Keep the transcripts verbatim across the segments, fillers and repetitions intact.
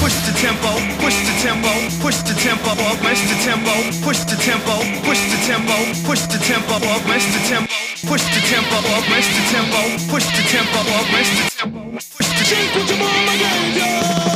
push the tempo, push the tempo, push the tempo, push the tempo, push the tempo, push the tempo, push the tempo, push the tempo, push the tempo, push the tempo, push the tempo, push the tempo, push the tempo, push the tempo.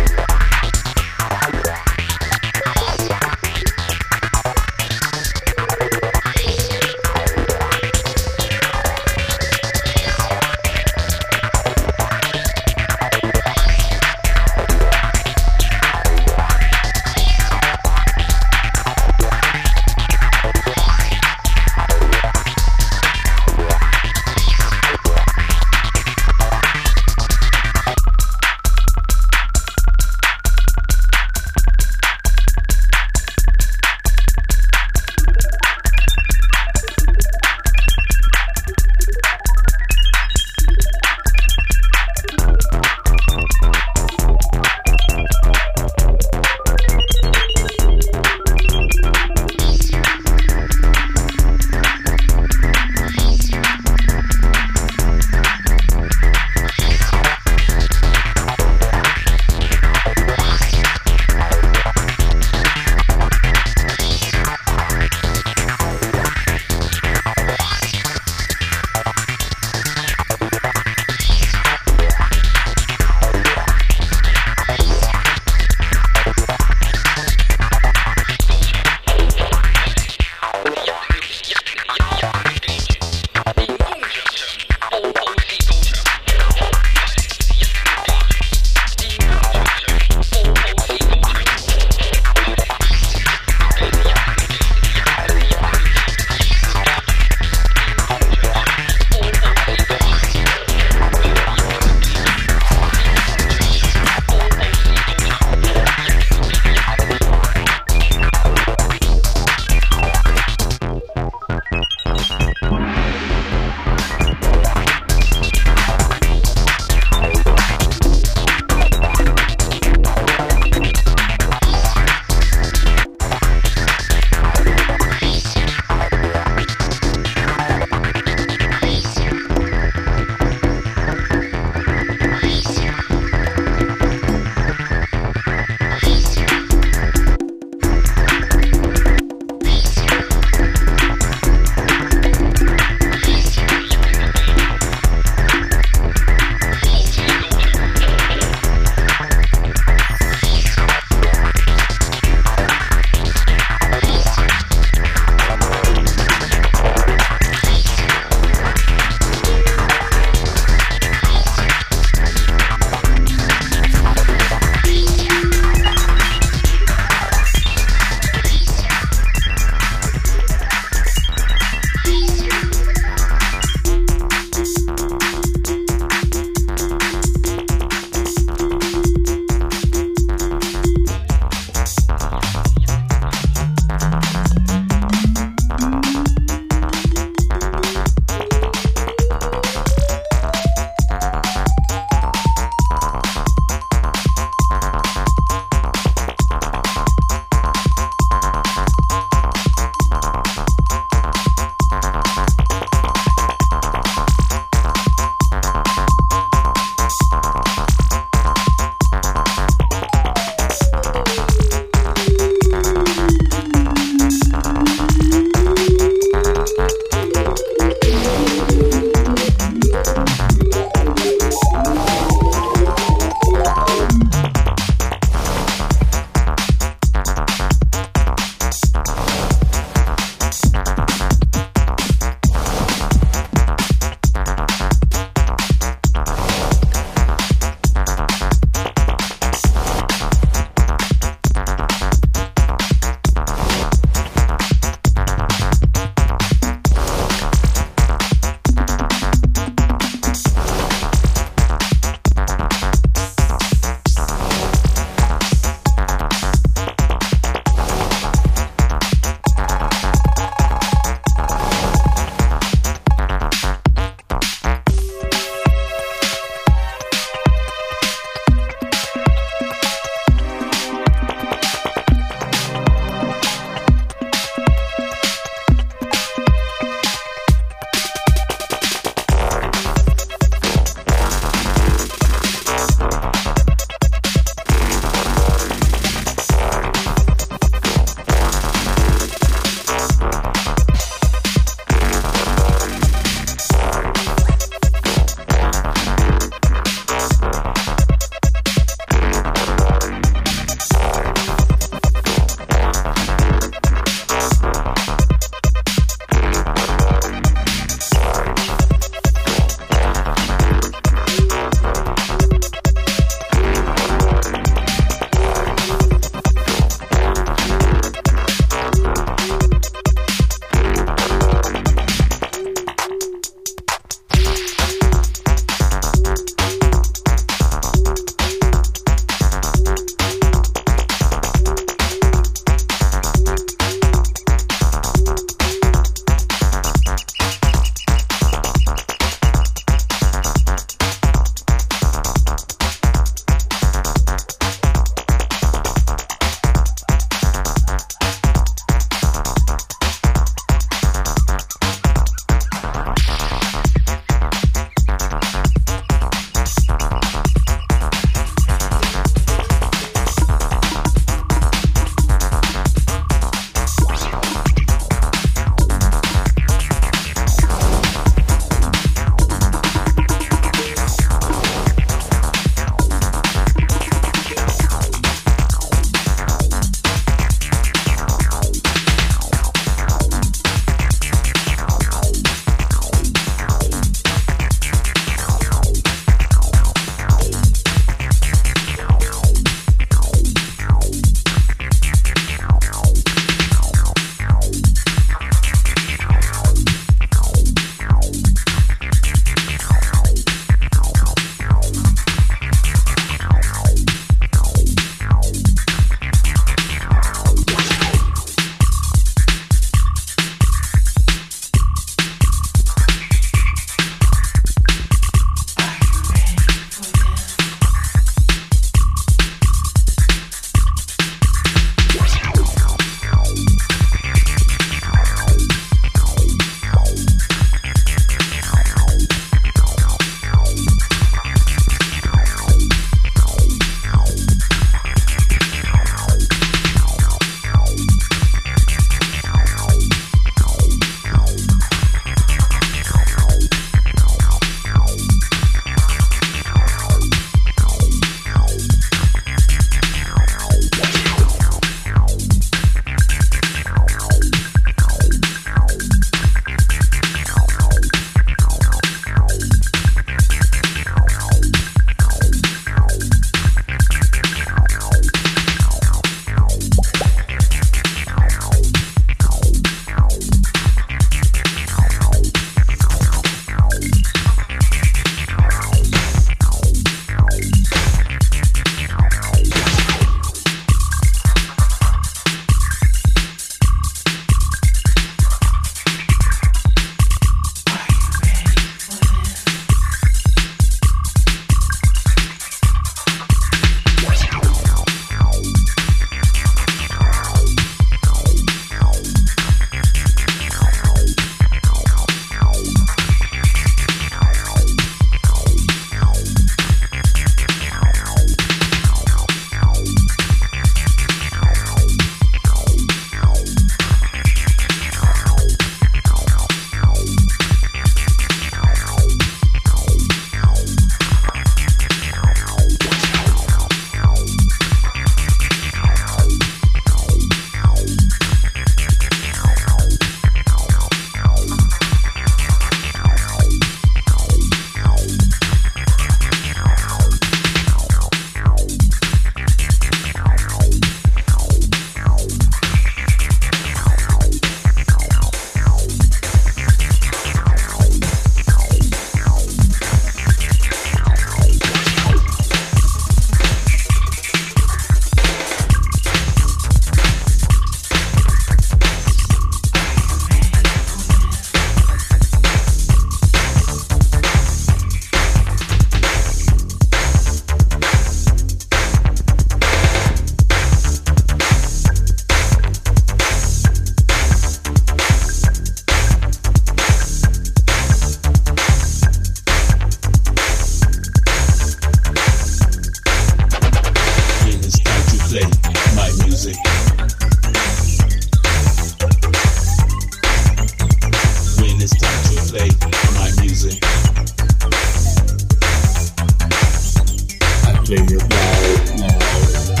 play it loud now.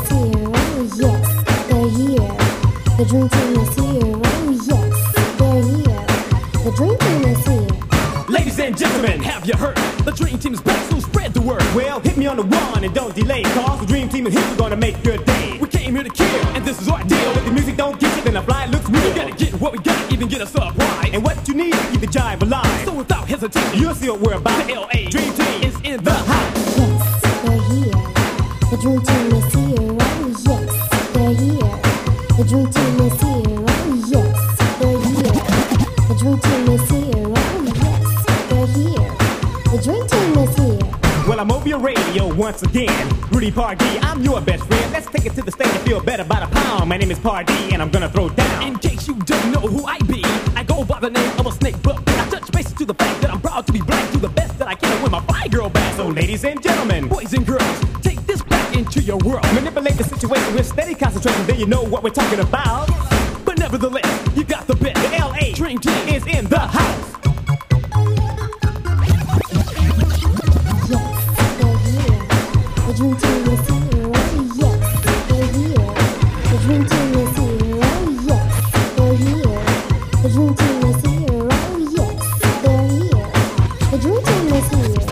is here, oh yes, they're here. The dream team is here, oh yes, they're here. The dream team is here. Ladies and gentlemen, have you heard? The dream team is back, so spread the word. Well, hit me on the one and don't delay, cause the dream team is here, we're gonna make your day. We came here to kill, and this is our deal. If the music don't get it, then the fly looks real. We gotta get what we got, even get us up right. And what you need to keep the jive alive. So without hesitation, you'll see what we're about. The L A Dream Team is in the house. Yes, they're here. The dream team is here, oh yes, they're here. The dream team is here, oh yes, they're here. The dream team is here, oh yes, they're here. The dream team is here. Well, I'm over your radio once again. Rudy Pardee, I'm your best friend. Let's take it to the stage and feel better by the pound. My name is Pardee, and I'm gonna throw down. In case you don't know who I be, I go by the name of a snake, but I touch bases to the fact that I'm proud to be black. Do the best that I can with my fly girl back. So, ladies and gentlemen, boys and girls, take this back into your world. Manipulate the situation with steady concentration, then you know what we're talking about. But nevertheless, you got the best. The L A Dream Team is in the house. The dream team is here, oh yes, they're here. The dream team is here, oh yes, they're here. The dream team is here, oh yes, they're here. The dream team is here.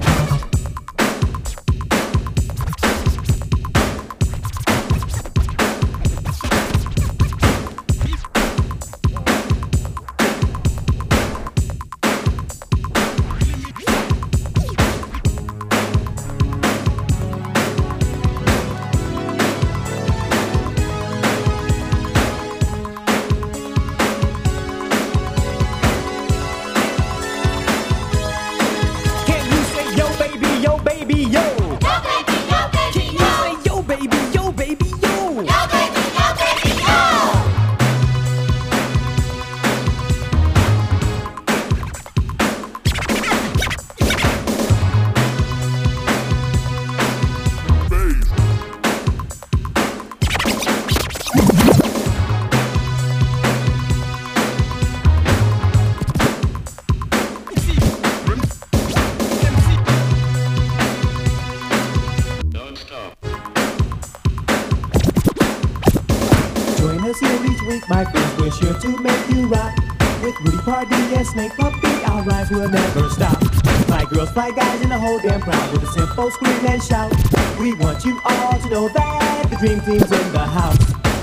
My friends, we're sure to make you rock. With Rudy Pardee and Snake Puppy, our rhymes will never stop. Fly girls, fly guys, and the whole damn crowd with a simple scream and shout. We want you all to know that the Dream Team's in the house.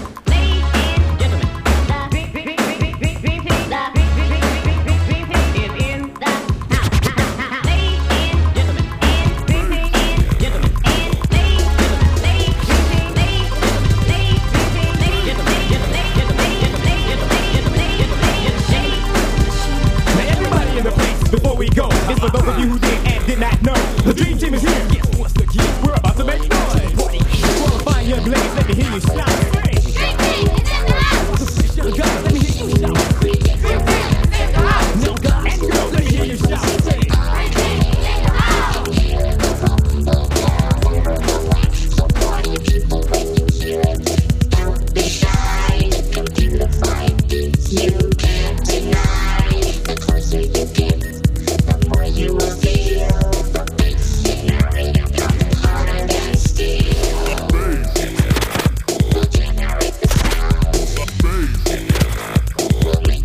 Before we go, it's for those of you who did and did not know. The Dream Team is here. Guess what's the key? We're about to make noise. Qualify your blaze, let me hear you shout. Dream Team is in the house. Young guys, let me hear you shout. Dream Team is in the house. Young guys and girls, let me hear you shout. Dream Team is in the house. Party people, when you hear it, don't be shy. Come to the fine beats, you can't deny. The closer you get, you will feel the bass in your rhythm coming harder than steel. We'll generate the sound. We'll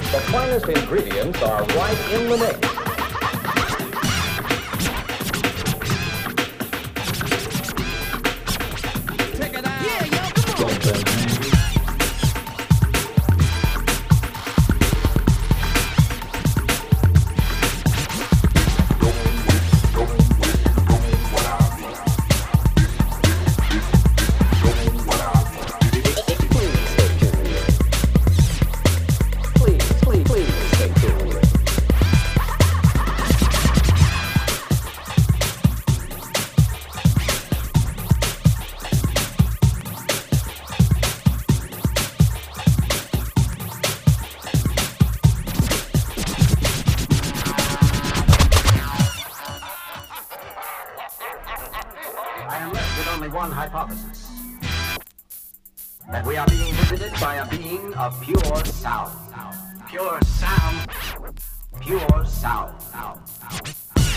The finest ingredients are right in the mix. Check it out. Yeah, yo, come on. One hypothesis, that we are being visited by a being of pure sound. Pure sound. Pure sound. sound, sound.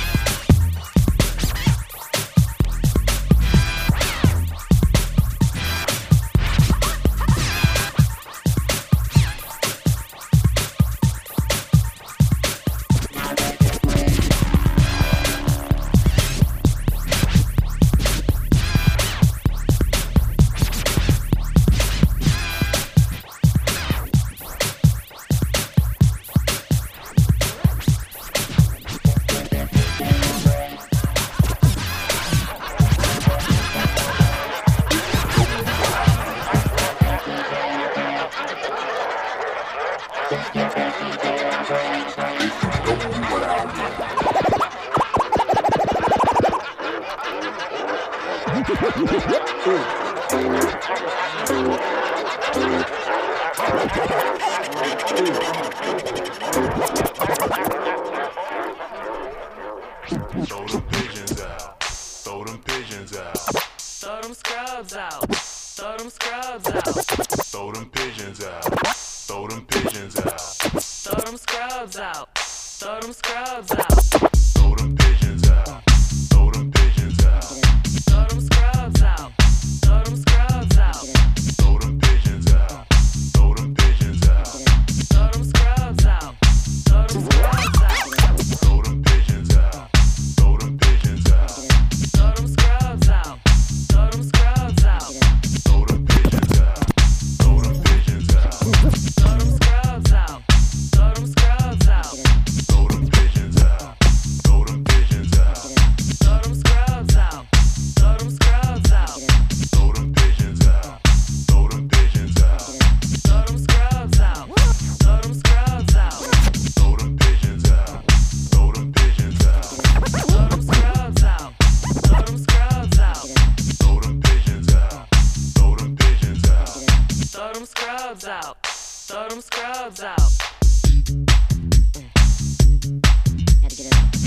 Throw them pigeons out. Throw them pigeons out. Throw them scrubs out. Throw them scrubs out. Throw them pigeons out. Throw them pigeons out. Throw them scrubs out. Throw them scrubs out. Throw them pigeons out. Throw them pigeons out. Throw them scrubs out. Throw them scrubs out. Throw them pigeons out. Throw them pigeons out. Throw them scrubs out. Throw them scrubs out. Throw them pigeons out. Throw them pigeons out. Throw them scrubs out. Throw them scrubs out. Throw them pigeons out. Throw them pigeons out. Throw them scrubs out. Throw them scrubs out. Throw them pigeons out. Throw them pigeons out. Throw them scrubs out. Throw them scrubs out. Throw them pigeons out. Throw them pigeons out. Throw them scrubs out. Throw them scrubs out. Throw them pigeons out. Throw them pigeons out. Throw them scrubs out. Throw them scrubs out. Throw them pigeons out. Throw them pigeons out. Throw them scrubs out. Throw them scrubs out. Had to get it up.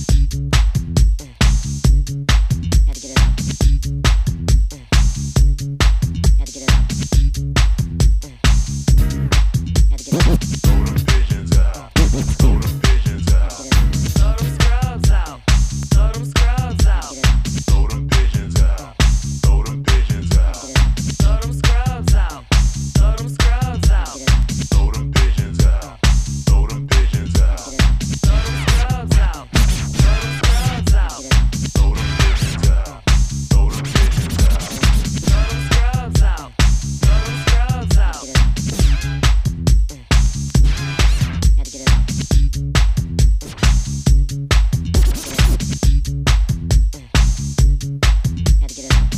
Had to get it up. Had to get it up. Had to get it up. Throw them pigeons out. Throw them pigeons out. Throw them scrubs out. Throw them scrubs out. Throw them pigeons out. Throw them pigeons out. Throw them scrubs out. Throw them scrubs out. Throw them pigeons out. Throw them pigeons out. Throw them scrubs out. Throw them scrubs out. Throw them pigeons out. Throw them pigeons out. Throw them scrubs out. Throw them scrubs out. Had to get it up. Had to get it up.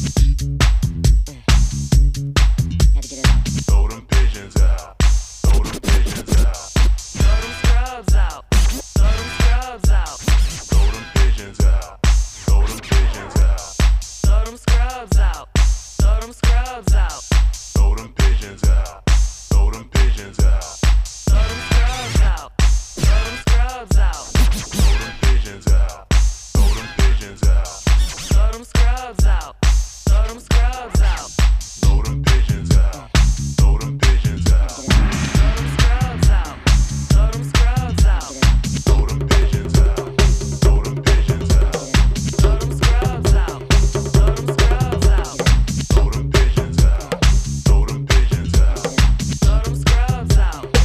Had to get it up. Throw them pigeons out. Throw them pigeons out. Throw them scrubs out. Throw them scrubs out. Throw them pigeons out. Throw them pigeons out. Throw them scrubs out. Throw them scrubs out. Throw them pigeons out. Throw them pigeons out. Throw them scrubs out. Throw them scrubs out. Throw them pigeons out. Throw them pigeons out. Throw them scrubs out. Throw them scrubs out. Throw them pigeons out. Throw them pigeons out. Throw them scrubs out. Throw them scrubs out. Throw them pigeons out. Throw them pigeons out. Throw them scrubs out. Throw them scrubs out. Throw them pigeons out. Throw them pigeons out. Throw them scrubs out.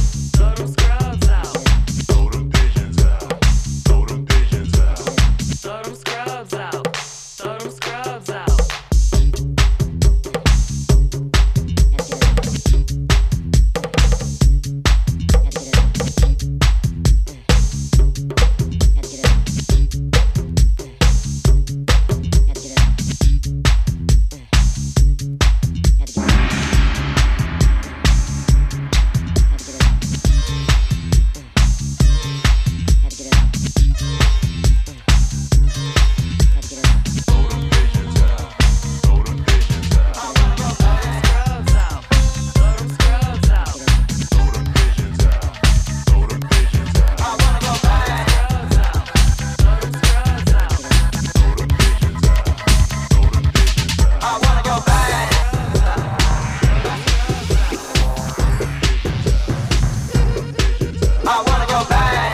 I wanna go back.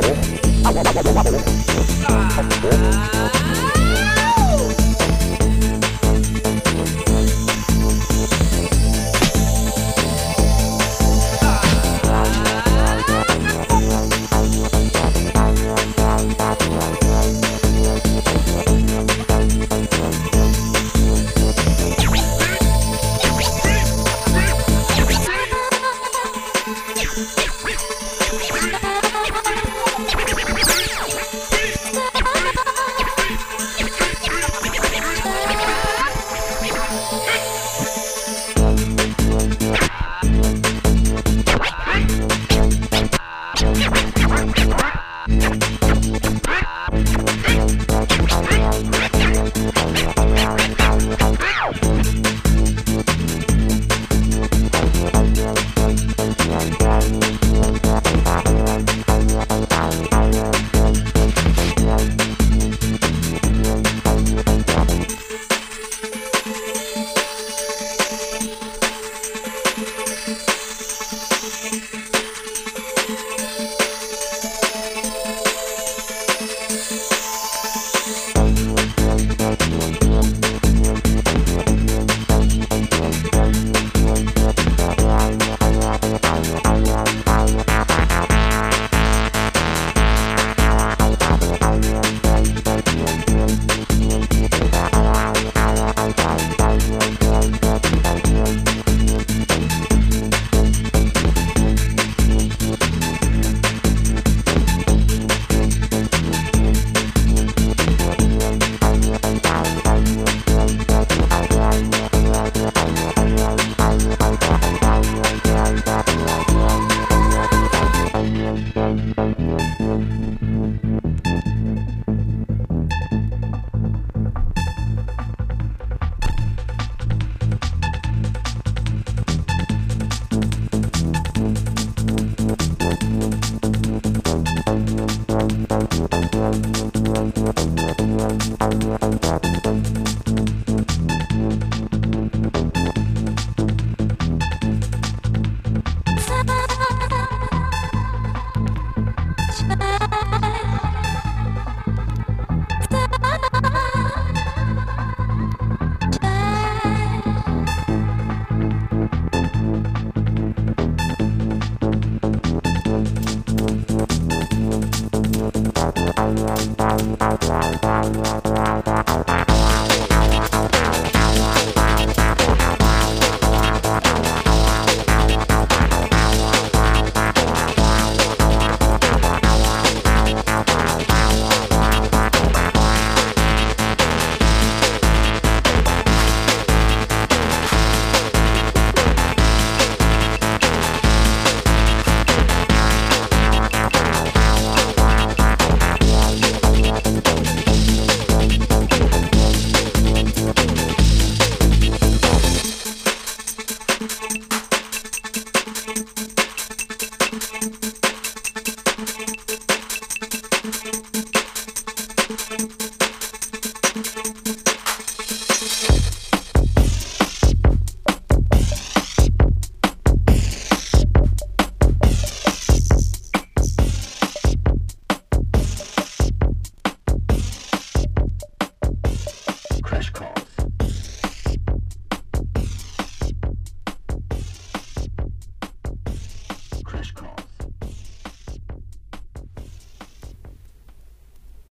Crash Call.